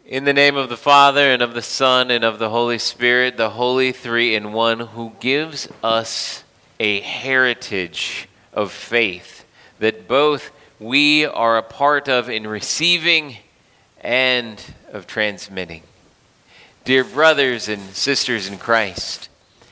In the name of the Father, and of the Son, and of the Holy Spirit, the Holy Three in One, who gives us a heritage of faith that both we are a part of in receiving and of transmitting. Dear brothers and sisters in Christ,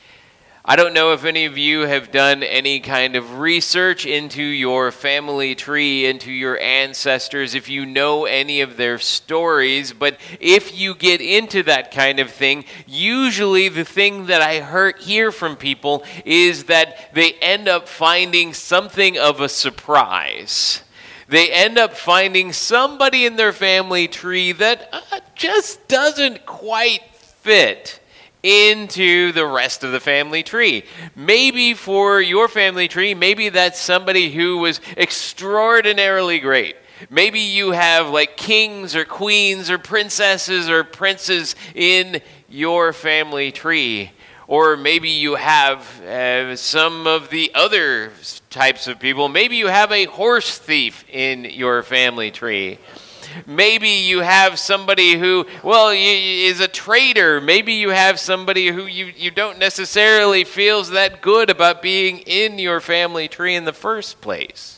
I don't know if any of you have done any kind of research into your family tree, into your ancestors, if you know any of their stories, but if you get into that kind of thing, usually the thing that I hear from people is that they end up finding something of a surprise. They end up finding somebody in their family tree that just doesn't quite fit into the rest of the family tree. Maybe for your family tree, maybe that's somebody who was extraordinarily great. Maybe you have like kings or queens or princesses or princes in your family tree. Or maybe you have some of the other types of people. Maybe you have a horse thief in your family tree. Maybe you have somebody who, is a traitor. Maybe you have somebody who you don't necessarily feels that good about being in your family tree in the first place.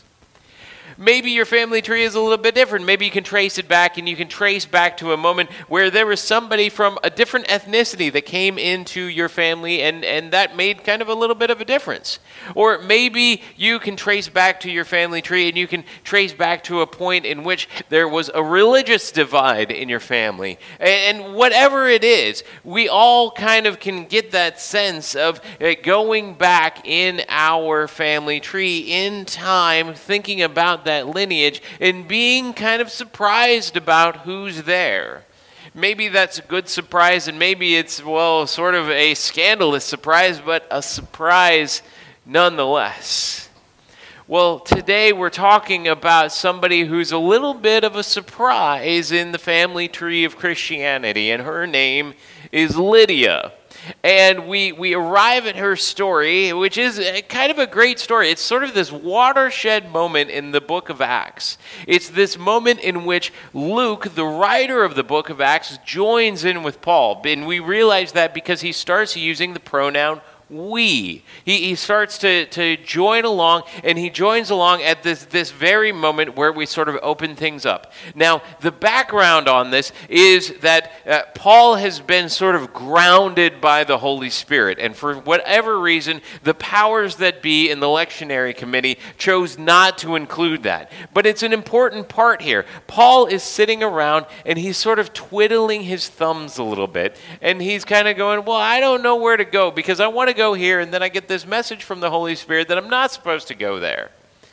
Maybe your family tree is a little bit different. Maybe you can trace it back, and you can trace back to a moment where there was somebody from a different ethnicity that came into your family, and that made kind of a little bit of a difference. Or maybe you can trace back to your family tree, and you can trace back to a point in which there was a religious divide in your family. And whatever it is, we all kind of can get that sense of going back in our family tree in time, thinking about that lineage and being kind of surprised about who's there. Maybe that's a good surprise, and maybe it's, sort of a scandalous surprise, but a surprise nonetheless. Well, today we're talking about somebody who's a little bit of a surprise in the family tree of Christianity, and her name is Lydia. And we arrive at her story, which is kind of a great story. It's sort of this watershed moment in the book of Acts. It's this moment in which Luke, the writer of the book of Acts, joins in with Paul. And we realize that because he starts using the pronoun we. He starts to join along, and he joins along at this very moment where we sort of open things up. Now, the background on this is that Paul has been sort of grounded by the Holy Spirit, and for whatever reason, the powers that be in the lectionary committee chose not to include that. But it's an important part here. Paul is sitting around, and he's sort of twiddling his thumbs a little bit, and he's kind of going, I don't know where to go, because I want to go here, and then I get this message from the Holy Spirit that I'm not supposed to go there.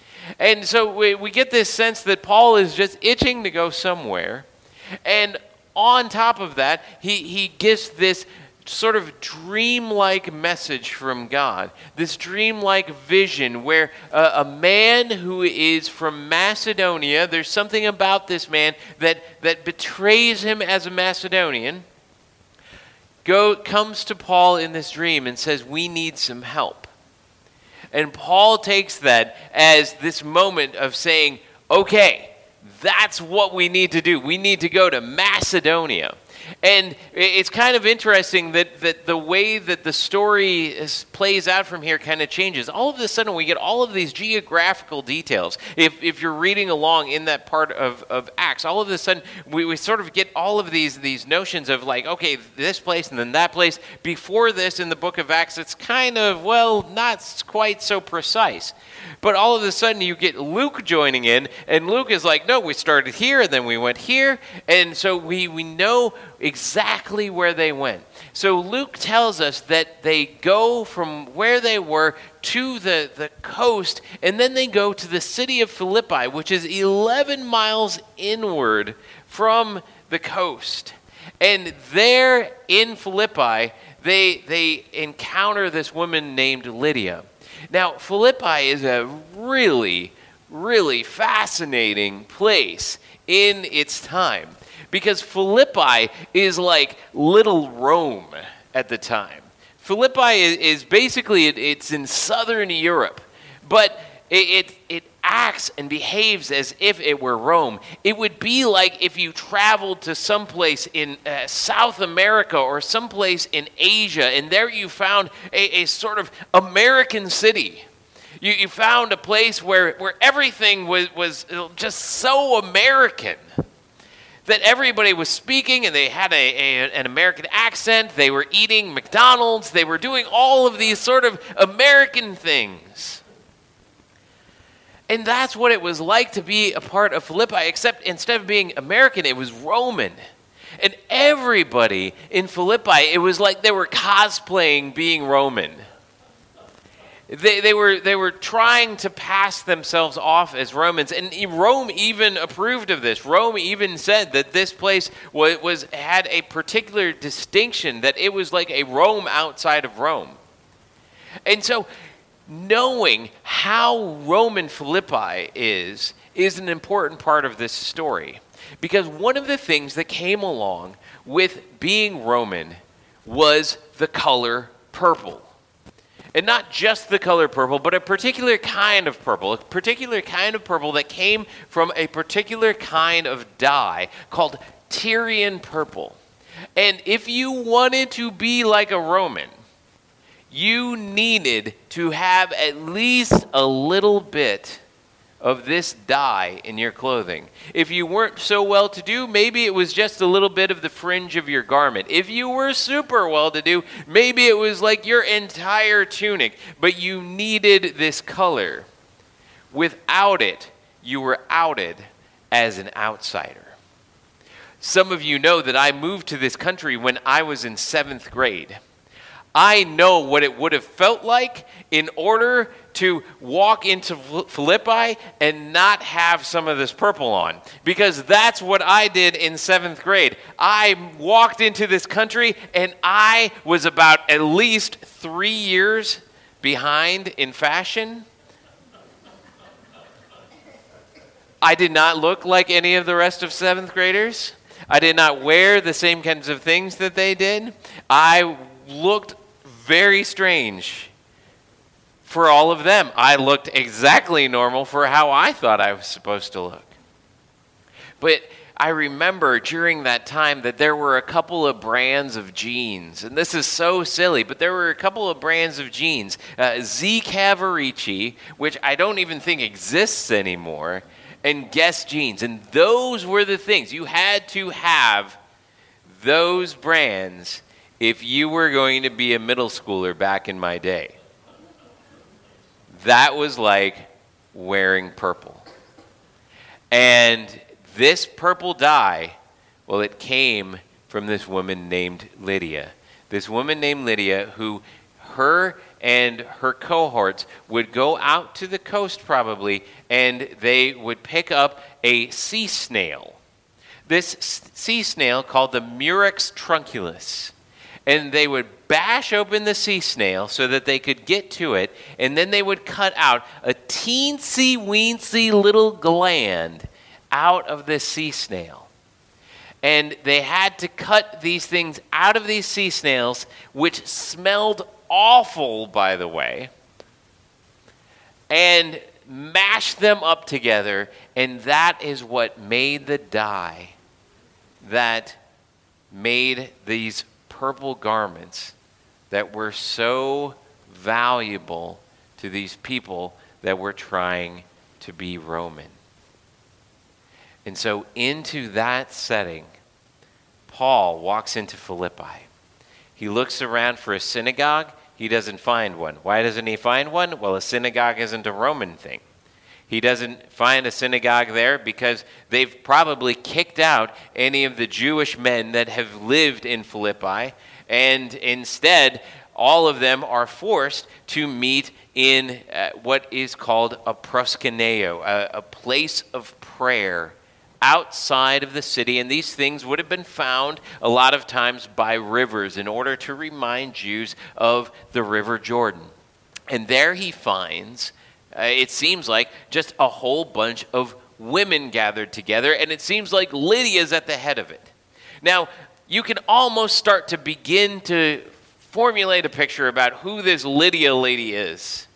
And so we get this sense that Paul is just itching to go somewhere. And on top of that, he gets this sort of dreamlike message from God, this dreamlike vision where a man who is from Macedonia, there's something about this man that betrays him as a Macedonian, comes to Paul in this dream and says, we need some help. And Paul takes that as this moment of saying, okay, that's what we need to do. We need to go to Macedonia. And it's kind of interesting that the way that the story plays out from here kind of changes. All of a sudden, we get all of these geographical details. If you're reading along in that part of Acts, all of a sudden, we sort of get all of these notions of like, okay, this place and then that place. Before this, in the book of Acts, it's kind of, not quite so precise. But all of a sudden, you get Luke joining in, and Luke is like, no, we started here, and then we went here. And so we know exactly where they went. So Luke tells us that they go from where they were to the coast, and then they go to the city of Philippi, which is 11 miles inward from the coast. And there in Philippi, they encounter this woman named Lydia. Now, Philippi is a really, really fascinating place in its time, because Philippi is like little Rome at the time. Philippi is basically, it's in southern Europe, but It acts and behaves as if it were Rome. It would be like if you traveled to someplace in South America or someplace in Asia, and there you found a sort of American city. You found a place where everything was just so American that everybody was speaking and they had an American accent. They were eating McDonald's. They were doing all of these sort of American things. And that's what it was like to be a part of Philippi, except instead of being American, it was Roman. And everybody in Philippi, it was like they were cosplaying being Roman. They were trying to pass themselves off as Romans, and Rome even approved of this. Rome even said that this place had a particular distinction, that it was like a Rome outside of Rome. And so, knowing how Roman Philippi is an important part of this story, because one of the things that came along with being Roman was the color purple. And not just the color purple, but a particular kind of purple that came from a particular kind of dye called Tyrian purple. And if you wanted to be like a Roman, you needed to have at least a little bit of this dye in your clothing. If you weren't so well-to-do, maybe it was just a little bit of the fringe of your garment. If you were super well-to-do, maybe it was like your entire tunic, but you needed this color. Without it, you were outed as an outsider. Some of you know that I moved to this country when I was in 7th grade. I know what it would have felt like in order to walk into Philippi and not have some of this purple on. Because that's what I did in 7th grade. I walked into this country and I was about at least 3 years behind in fashion. I did not look like any of the rest of 7th graders. I did not wear the same kinds of things that they did. I looked very strange for all of them. I looked exactly normal for how I thought I was supposed to look. But I remember during that time that there were a couple of brands of jeans, and this is so silly, but there were a couple of brands of jeans. Z Cavaricci, which I don't even think exists anymore, and Guess jeans. And those were the things. You had to have those brands if you were going to be a middle schooler back in my day. That was like wearing purple. And this purple dye, well, it came from this woman named Lydia. This woman named Lydia, who her and her cohorts would go out to the coast probably, and they would pick up a sea snail. This sea snail called the Murex trunculus. And they would bash open the sea snail so that they could get to it, and then they would cut out a teensy-weensy little gland out of this sea snail. And they had to cut these things out of these sea snails, which smelled awful, by the way, and mash them up together, and that is what made the dye that made these purple garments that were so valuable to these people that were trying to be Roman. And so into that setting, Paul walks into Philippi. He looks around for a synagogue. He doesn't find one. Why doesn't he find one? Well, a synagogue isn't a Roman thing. He doesn't find a synagogue there because they've probably kicked out any of the Jewish men that have lived in Philippi, and instead, all of them are forced to meet in what is called a proskuneo, a place of prayer outside of the city. And these things would have been found a lot of times by rivers in order to remind Jews of the River Jordan. And there he finds, it seems like, just a whole bunch of women gathered together, and it seems like Lydia's at the head of it. Now, you can almost start to begin to formulate a picture about who this Lydia lady is.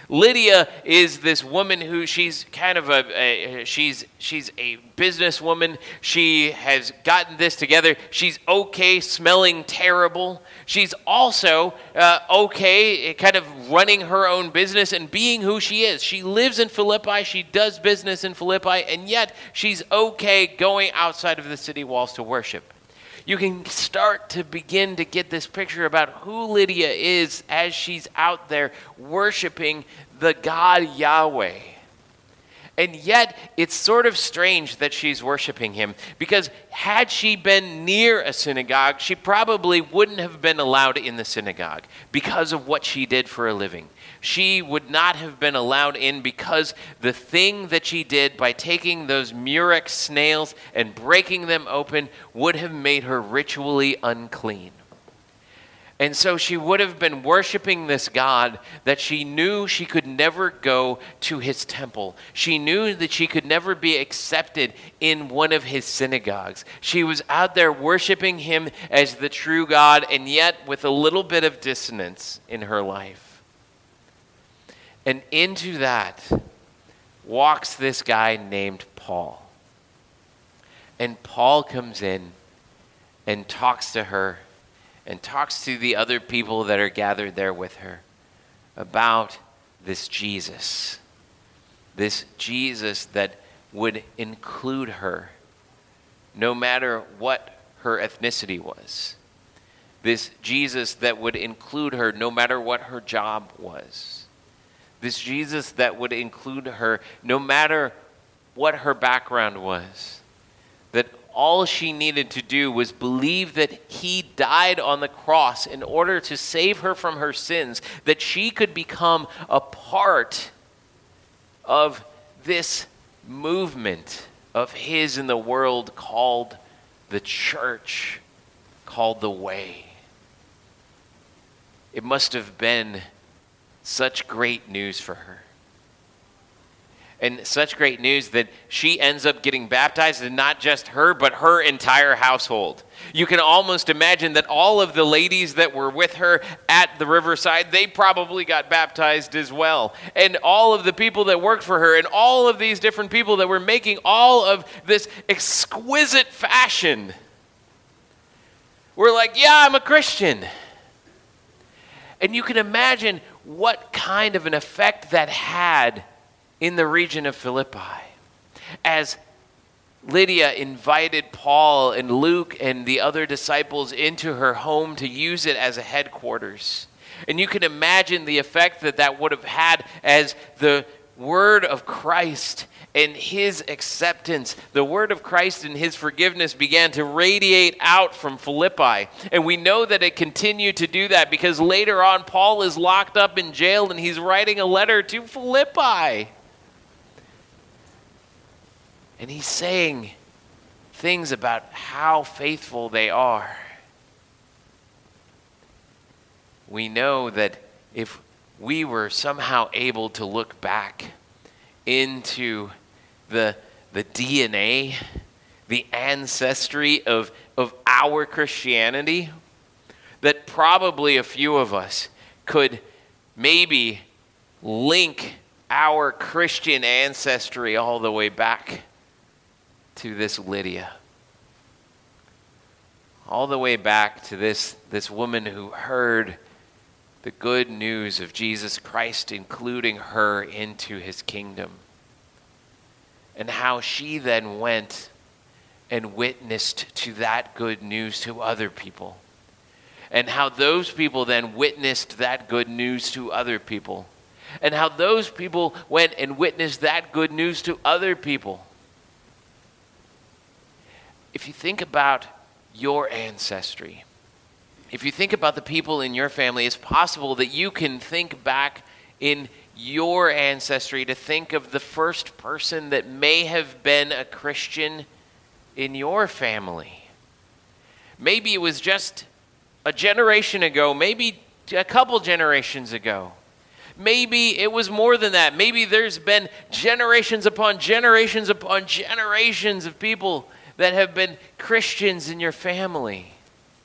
Lydia is this woman who she's kind of she's a businesswoman. She has gotten this together. She's okay, smelling terrible. She's also okay, kind of running her own business and being who she is. She lives in Philippi. She does business in Philippi, and yet she's okay going outside of the city walls to worship. You can start to begin to get this picture about who Lydia is as she's out there worshiping the God Yahweh. And yet, it's sort of strange that she's worshiping him, because had she been near a synagogue, she probably wouldn't have been allowed in the synagogue because of what she did for a living. She would not have been allowed in because the thing that she did by taking those murex snails and breaking them open would have made her ritually unclean. And so she would have been worshiping this God that she knew she could never go to his temple. She knew that she could never be accepted in one of his synagogues. She was out there worshiping him as the true God, and yet with a little bit of dissonance in her life. And into that walks this guy named Paul. And Paul comes in and talks to her and talks to the other people that are gathered there with her about this Jesus that would include her no matter what her ethnicity was. This Jesus that would include her no matter what her job was. This Jesus that would include her no matter what her background was. That all she needed to do was believe that he died on the cross in order to save her from her sins. That she could become a part of this movement of his in the world called the church, called the way. It must have been such great news for her. And such great news that she ends up getting baptized, and not just her, but her entire household. You can almost imagine that all of the ladies that were with her at the riverside, they probably got baptized as well. And all of the people that worked for her, and all of these different people that were making all of this exquisite fashion, were like, yeah, I'm a Christian. And you can imagine what kind of an effect that had in the region of Philippi as Lydia invited Paul and Luke and the other disciples into her home to use it as a headquarters. And you can imagine the effect that that would have had as the word of Christ and his acceptance, the word of Christ and his forgiveness began to radiate out from Philippi. And we know that it continued to do that because later on Paul is locked up in jail and he's writing a letter to Philippi. And he's saying things about how faithful they are. We know that if we were somehow able to look back into the DNA, the ancestry of our Christianity, that probably a few of us could maybe link our Christian ancestry all the way back to this Lydia. All the way back to this woman who heard the good news of Jesus Christ, including her into his kingdom. And how she then went and witnessed to that good news to other people. And how those people then witnessed that good news to other people. And how those people went and witnessed that good news to other people. If you think about your ancestry, if you think about the people in your family, it's possible that you can think back in your ancestry to think of the first person that may have been a Christian in your family. Maybe it was just a generation ago, maybe a couple generations ago. Maybe it was more than that. Maybe there's been generations upon generations upon generations of people that have been Christians in your family.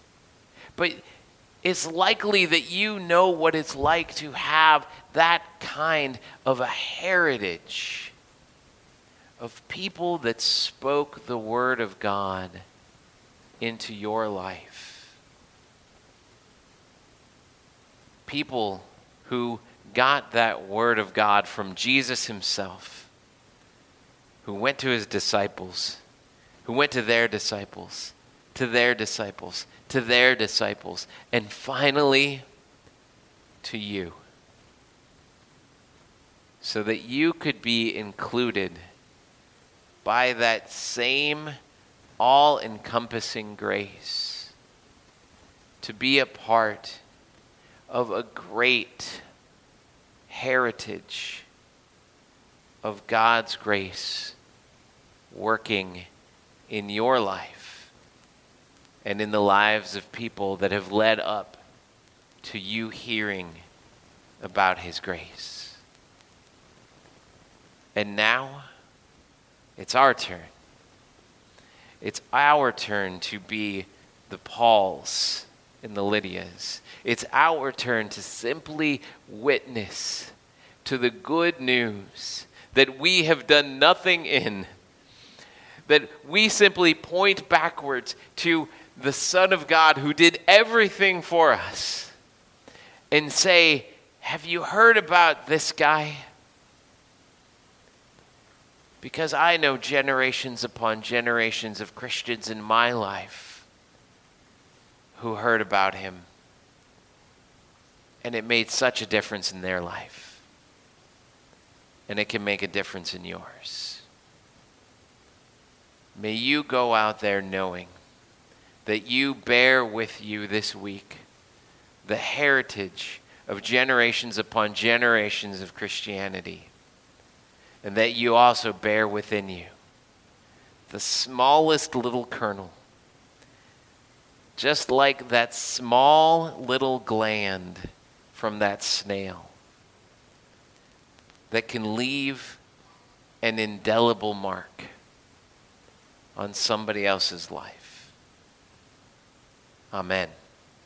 But it's likely that you know what it's like to have that kind of a heritage of people that spoke the word of God into your life. People who got that word of God from Jesus himself, who went to his disciples, who went to their disciples, to their disciples, to their disciples, and finally to you, so that you could be included by that same all-encompassing grace, to be a part of a great heritage of God's grace working in your life and in the lives of people that have led up to you hearing about his grace. And now, it's our turn. It's our turn to be the Pauls and the Lydias. It's our turn to simply witness to the good news that we have done nothing in, that we simply point backwards to the Son of God who did everything for us and say, have you heard about this guy? Because I know generations upon generations of Christians in my life who heard about him, and it made such a difference in their life, and it can make a difference in yours. May you go out there knowing that you bear with you this week the heritage of generations upon generations of Christianity, and that you also bear within you the smallest little kernel, just like that small little gland from that snail, that can leave an indelible mark on somebody else's life. Amen.